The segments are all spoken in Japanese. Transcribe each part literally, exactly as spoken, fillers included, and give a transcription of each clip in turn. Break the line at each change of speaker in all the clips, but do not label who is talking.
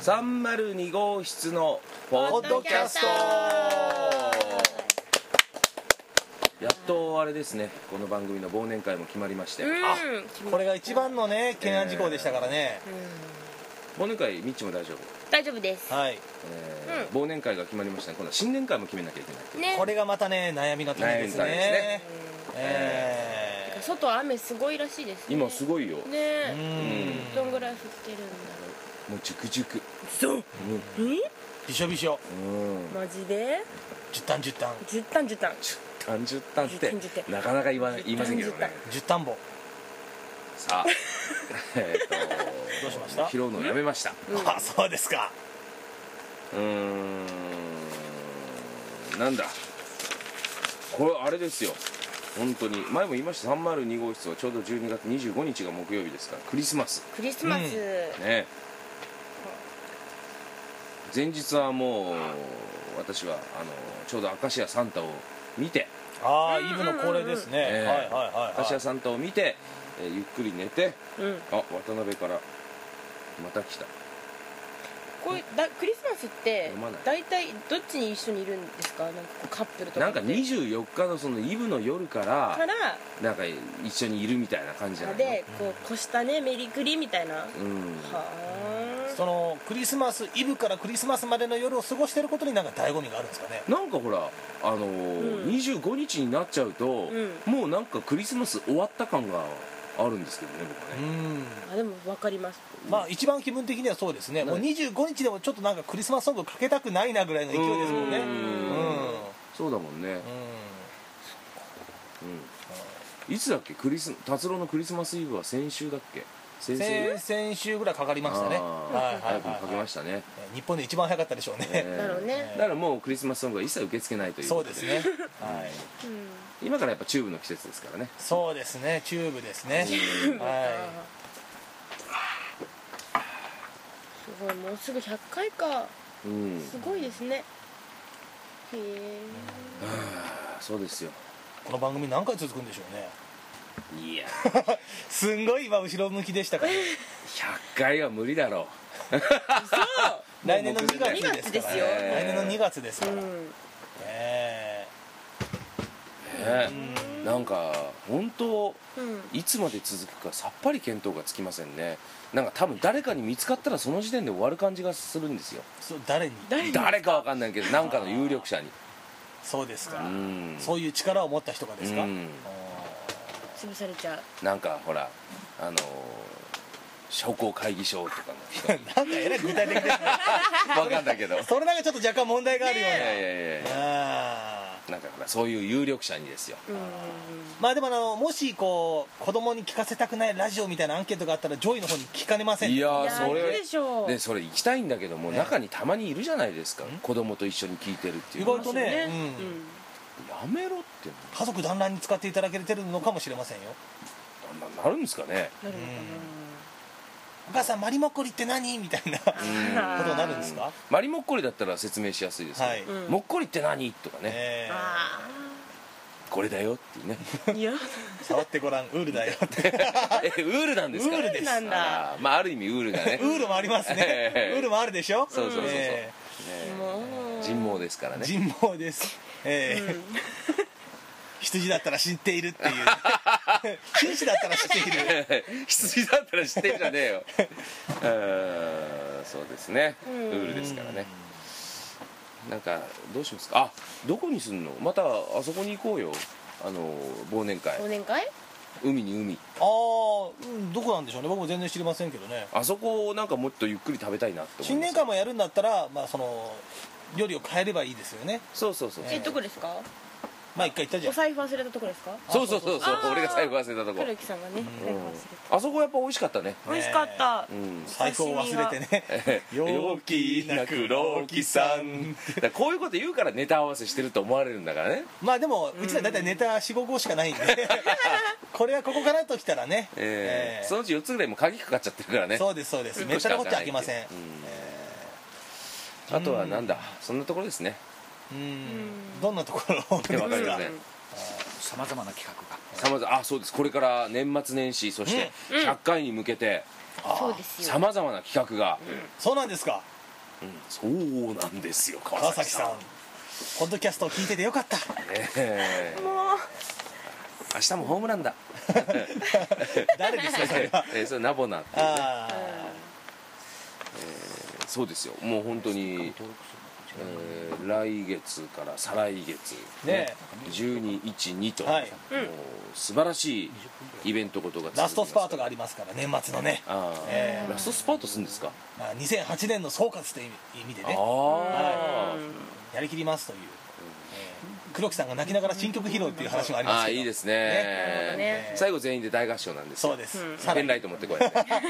さんまるに号室のポッドキャスト。やっとあれですね、この番組の忘年会も決まりまして、
うん、
あ
これが一番のね懸案事項でしたからね、
うん、忘年会みっちも大丈夫？
大丈夫です。
はい、
えーうん、忘年会が決まりましたね。今度は新年会も決めなきゃいけない、
ね、
これがまたね悩みの種ですね。
悩みの種ですね。
えー、外は雨すごいらしいですね。
今すごいよ
ね。
うん、
どんぐらい降ってるんだろう。
もうジュクジュク、
そう、うん、
びしょびしょ、
うん、マジで
じゅったんじゅったん
じゅったんじゅったん
じゅったんじゅったんってなかなか言わ言いませんけどね。
じゅったんぼ。
さあえっと
どうしました？
拾うのをやめました。
うん、あ、そうですか。
うーん、なんだこれ、あれですよ、本当に前も言いました。さんまるに号室はちょうどじゅうにがつにじゅうごにちが木曜日ですから、クリスマス
クリスマス、うん、
ね。前日はもう私はあのちょうど明石家サンタを見て、
ああ、イブの恒例ですね、えー、はいはいはい、
明石家サンタを見て、えー、ゆっくり寝て、うん、あ、渡辺からまた来た。
これだクリスマスって大体どっちに一緒にいるんですか？なんかカップルとか
なんかにじゅうよっかのそのイブの夜から
から
なんか一緒にいるみたいな感じじゃないの
で、こう越したねメリクリみたいな、うん、は
あ、そのクリスマスイブからクリスマスまでの夜を過ごしてることになんか醍醐味があるんですかね。
なんかほらあのーうん、にじゅうごにちになっちゃうと、うん、もうなんかクリスマス終わった感があるんですけどね、僕はね。
うん、あ、でも分かります。
まあ一番気分的にはそうですね。もうにじゅうごにちでもちょっとなんかクリスマスソングかけたくないなぐらいの勢いですもんね。うん、
そうだもんね。うん、うん、いつだっけ、クリス達郎のクリスマスイブは先週だっけ？
先々先週ぐらいかかりましたね。
はいはいはい、かけましたね。
日本で一番早かったでしょうね。
なるほどね。
だからもうクリスマスソングは一切受け付けないという。
そうですね。はい。
今からやっぱチューブの季節ですからね。
そうですね、チューブですね。はい。
すごい、もうすぐひゃっかいか。うん。すごいですね。へえ。
そうですよ。
この番組何回続くんでしょうね。
いや
すんごい今後ろ向きでしたから、ね、
ひゃっかいは無理だろう。そう
来年のにがつですから、
よ、
来年のにがつですから、うん、
えー、ねえ、なんか本当、うん、いつまで続くかさっぱり見当がつきませんね。なんか多分誰かに見つかったらその時点で終わる感じがするんですよ。
そう、誰に
誰かわかんないけど何かの有力者に。
そうですか、うん、そういう力を持った人がですか、うん、
潰されちゃう。
なんかほらあのー、商工会議所とかの人
なんかえらい具体的ですね。
分かんないけど
それなんかちょっと若干問題があるような、ね、
いやいやいやなんかほらそういう有力者にですよ。
まあでもあのもしこう子供に聞かせたくないラジオみたいなアンケートがあったらジョイの方に聞かねません。
いやそれ
でしょう。
でそれ行きたいんだけども、ね、中にたまにいるじゃないですか、子供と一緒に聞いてるっていう。
意外とね、
うん、やめろって
家族団らんに使っていただけてるのかもしれませんよ。
な, なるんですかね。なるのかな。
お母さんマリモッコリって何みたいなことになるんですか。
マリモッコリだったら説明しやすいですけど、はい、モッコリって何とかね、えー、あこれだよっていうね。いや
触ってごらん、ウールだよって
えウールなんですか。
ウールです。
あ、まあ、ある意味ウールがね
ウールもありますねウールもあるでしょ。
そうそうそうそう、えー、人毛ですからね。
人毛です、えーうん、羊だったら知っているっていう紳士だったら知っている
羊だったら知ってるじゃねえよそうですね、ウールですからね。なんかどうしますか。あ、どこにすんの。またあそこに行こうよ。あの忘年会。
忘年会？
海に海。ああ、うん、どこなんでしょうね。僕も全然知りませんけどね。
あそこなんかもっとゆっくり食べたいなって思います。
新年会もやるんだったら、まあその料理を変えればいいですよね。
そうそうそうそう。
え、どこですか。
まあ一回行ったじゃん。
お財布忘れたとこですか。
そうそうそうそう、俺が財布忘れたとこ。
黒木さんがね、財布忘れ
た。あそこやっぱ美味しかったね。
美味しかった。
財布を忘れてね。陽気な黒木さん。
こういうこと言うからネタ合わせしてると思われるんだからね。
まあでもうちら大体ネタよん、ごごしかないんで。これはここからときたらね。
そのうちよっつぐらいも鍵かかっちゃってるからね。
そうですそうです。めったらこっちゃ開けません。
あとはなんだ、そんなところですね。
うん。どんなところ？
わかりません。
さまざまな企画が
さまざま、あ、そうです。これから年末年始、そしてひゃっかいに向けてさまざまな企画が、
そうなんですか。
うん、そうなんですよ川
川
崎さん
崎さんポッドキャストを聞いててよかった。
ねえ
もう
明日もホームランだ
誰ですかそれは。
えーそれナボナっていうね、
あ
えーそうですよもう本当に、えー来月から再来月
ね
じゅうに、いち、にと、
はい
もう素晴らしいイベントことが続きます
ラストスパートがありますから年末のね、
あー、
えー
ラストスパートするんですか。
まあ、にせんはちねんの総括という意味で
あ
ね
あ、
やりきりますという、えー黒木さんが泣きながら新曲披露っていう話もありますけど
あーいいですね
ね
ね
最後全員で大合唱なんですよ。
そうです、
うん
さらにいい
ペンライト持ってこいやって
ですね。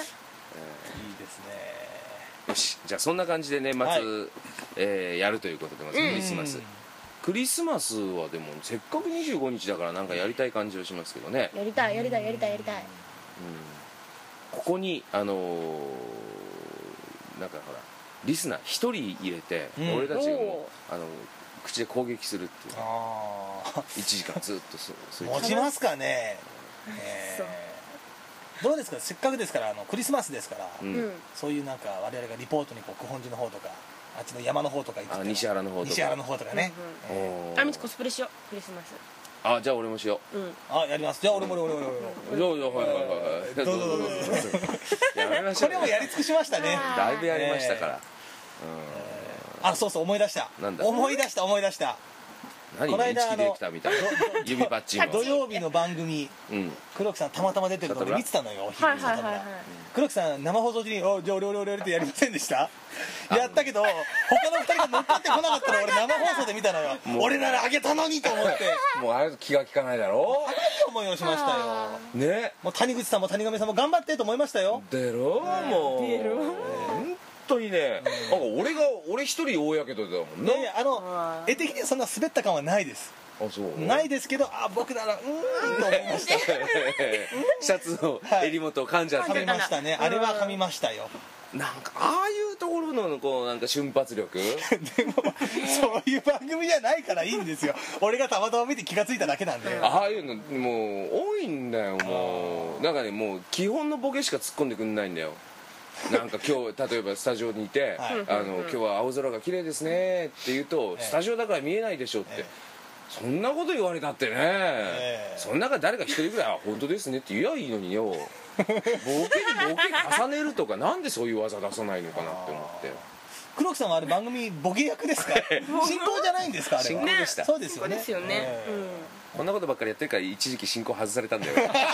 よしじゃあそんな感じで年末、
はい
えーやるということでまずクリスマス、
うん
クリスマスはでもせっかくにじゅうごにちだからなんかやりたい感じはしますけどね、
やりたいやりたいやりたいやりたい。
ここにあのーなんかほらリスナーひとり入れて、
うん
俺たちがも
お
うあの口で攻撃するっていう
あ
いちじかんずっとそそう
ー
いう
持ちますかね、え
そう
ーどうですかせっかくですからあのクリスマスですから、
う
うんん。
そういうなんか我々がリポートにこう九本寺の方とかあっちの山の方とか行く
あ西原の方とか
西原の方とかね、
うん
おー
あみつコスプレしようクリスマス。
あじゃあ俺もしよ
うん。
あやりますじゃあ俺も俺も俺も俺も
うじゃあはいはいはいはい
どうぞどうぞどうぞ
やめましょう
これもやり尽くしましたね
あ
だいぶやりましたから、
あそうそう思い出した
なんだ
思い出した思い出した
何
この間
インチキディレクターみたいな指パッチン
土
は
曜日の番組
うん
黒木さんたまたま出てるので見てたのよお昼
はいはいはいはい。
黒木さん生放送中に「おじゃあ俺俺俺俺」ってやりませんでしたやったけど他のふたりが乗っかってこなかったら俺生放送で見たのよ
もう
俺ならあげたのにと思って
もうあれ気が利かないだろ
高い思いをしましたよ
ね
もう谷口さんも谷上さんも頑張ってと思いましたよ
出ろもう
出ろ
本当にねなんか俺が俺一人大やけどだもんない
やいやあの絵的にはそんな滑った感はないです
あそう
ないですけどあ僕ならうーんと思いました
シャツの襟元を噛んじゃって、
噛みましたねあれは噛みましたよ
なんかああいうところのこうなんか瞬発力
でもそういう番組じゃないからいいんですよ俺がたまたま見て気がついただけなんで
ああいうのもう多いんだよもうなんかねもう基本のボケしか突っ込んでくんないんだよなんか今日例えばスタジオにいて「
はい
あの今日は青空が綺麗ですね」って言うと「
ええ
スタジオだから見えないでしょ」って、
ええ
そんなこと言われたってね、
ええ
その中誰か一人ぐらい「あ本当ですね」って言えばいいのによボケにボケ重ねるとかなんでそういう技出さないのかなって思って
黒木さんはあれ番組ボケ役ですか進行じゃないんですかあれは
進行でした
そうですよね
そうですよね。
ええ
うん。
こんなことばっかりやってるから一時期進行外されたんだよ本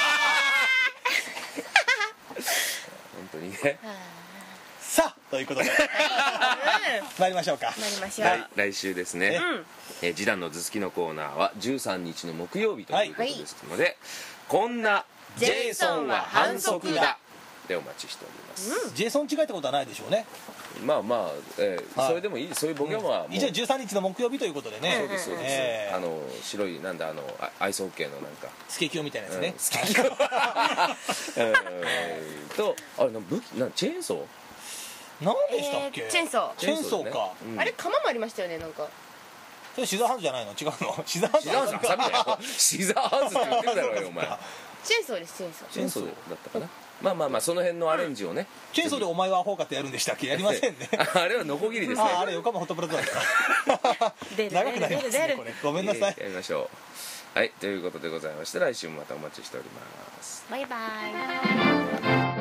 当にね
さあということで参りましょうか
参りましょう。
はい来週ですね、
うん。
えー、ジダンの頭突きのコーナーはじゅうさんにちの木曜日ということですので、こんなジェイソンは反則だでお待ちしております、
ジェイソン違いってことはないでしょうね
まあまあ、えー
はい
それでもいいそういうボケはもう、
一応じゅうさんにちの木曜日ということでね
そうですそうです、
ええ
あの白いなんだあのあアイスホッケーのなんか
スケキヨみたいなやつね
うんスケキヨえーとあれな武器なチェーンソー
何でしたっけ
えーチェーンソー
チェーンソーか
うん
あれ釜もありましたよねなんか。
それシザーハンズじゃないの違うのシザーハンズ
シザーハンズハサミだよシザーハンズって言ってるだろうよお前
チェーンソーですチェーンソー。
チェーンソーだったかなまあまあまあその辺のアレンジをね、
チェーンソーでお前はアホかってやるんでしたっけやりませんね
あれはノコギリですね
ああれ横浜ホットプラザーだ
出る
長くなります
出る出る
ねこれごめんなさい
やりましょうはいということでございまして来週もまたお待ちしております
バイバイ。